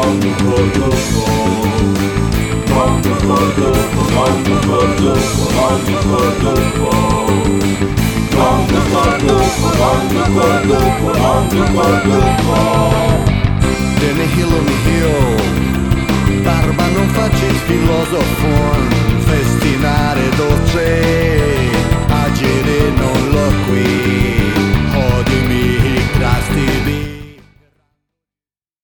Danny Hill on the hill, barba non facis filosofon.